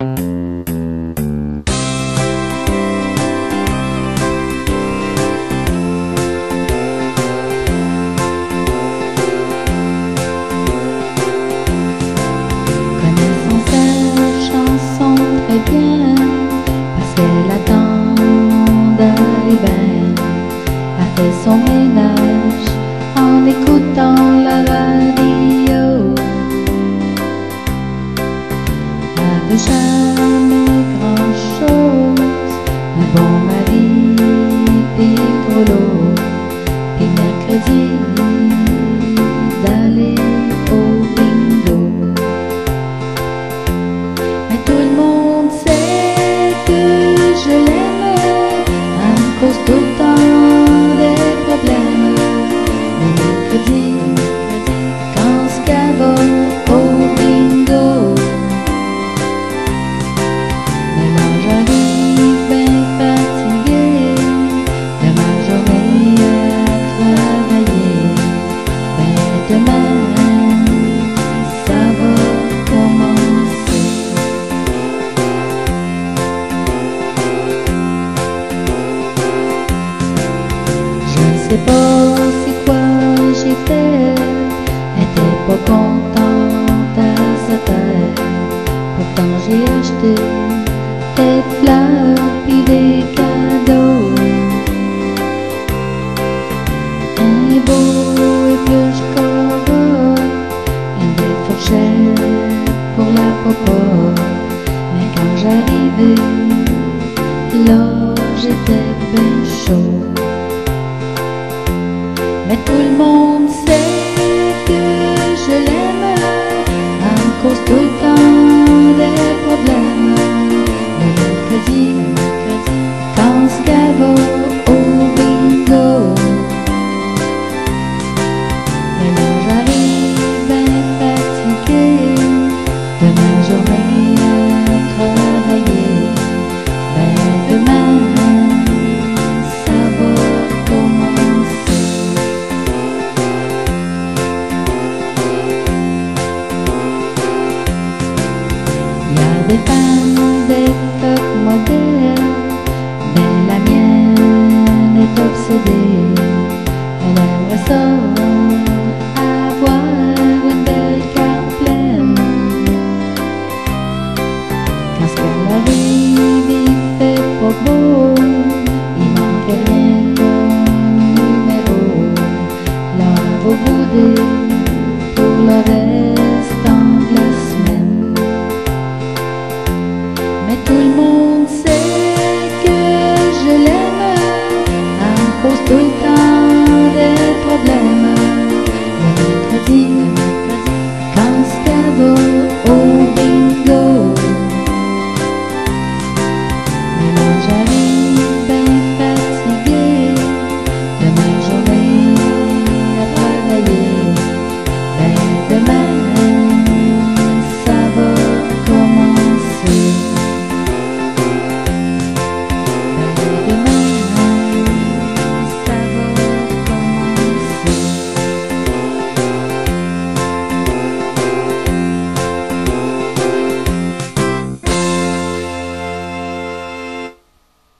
Connaissant cette chanson très bien, parce qu'elle attend d'aller bien, a fait son ménage en écoutant la radio. N'avait jamais grand chose, un bon mari, puis gros lot, puis mercredi d'aller au bingo. Mais tout le monde sait que je l'aime, à cause tout le temps des problèmes. Le mercredi, quand ce qu'elle va au bingo, maintenant j'arrive bien fatiguée de ma journée à travailler. Mais demain, ça va commencer. Je ne sais pas c'est quoi j'ai fait, était pas contente à sa terre. Pourtant j'ai acheté des fleurs puis des cadeaux, un beau épluche cora, une belle fourchette pour la popote. Mais quand j'arrivais là, j'étais bien chaud. Mais tout le monde sait que je l'aime, à cause tout le temps des problèmes. Le mercredi, quand ce qu'elle va au bingo, maintenant j'arrive bien fatiguée de ma journée à travailler. Ben demain, ça va commencer. Il y a des femmes, des top modèles, mais la mienne est obsédée. Elle aimerait ça, avoir une belle carte pleine. Quand ce qu'elle arrive, il fait pas beau, il manque rien comme numéro. Là, elle va bouder pour le restant de la semaine. Mais tout le monde sait que je l'aime, à cause tout le temps des problèmes. Le mercredi,